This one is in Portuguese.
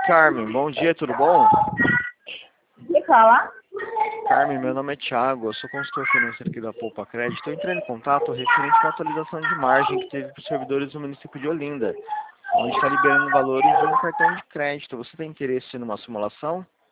Carmen, bom dia, tudo bom? Me fala. Carmen, meu nome é Thiago, eu sou consultor financeiro aqui da Poupa Crédito. Estou entrando em contato referente a uma atualização de margem que teve para os servidores do município de Olinda, onde está liberando valores de um cartão de crédito. Você tem interesse numa simulação?